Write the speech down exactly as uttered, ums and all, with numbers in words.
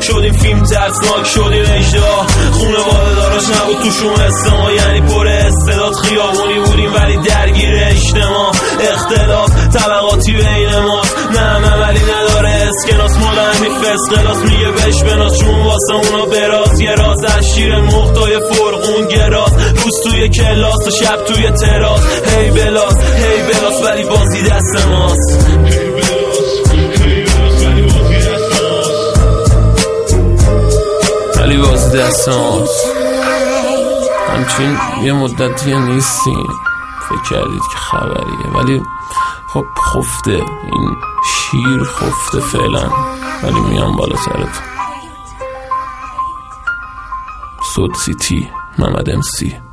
شدیم فیلم ترسناک شدیم اجدها خونه واده داراش نبود توشون اسما یعنی پر استعداد خیابونی بودیم ولی درگیر اجتماع اختلاف طبقاتی بین ما نه عملی نداره اسکناس مال همین فسقلاس میگه بش بناس چون واسه اونا براز یه راز از شیر مختای فرقون گراز روز توی کلاس و شب توی تراس هی بلاس هی بلاس ولی بازی دست ماست ولی بازی دست ماست همچین یه مدتی نیستیم فکر کردید که خبریه ولی خب خفته این شیر خفته فعلا ولی میام بالا سرتون سود سیتی محمد امسی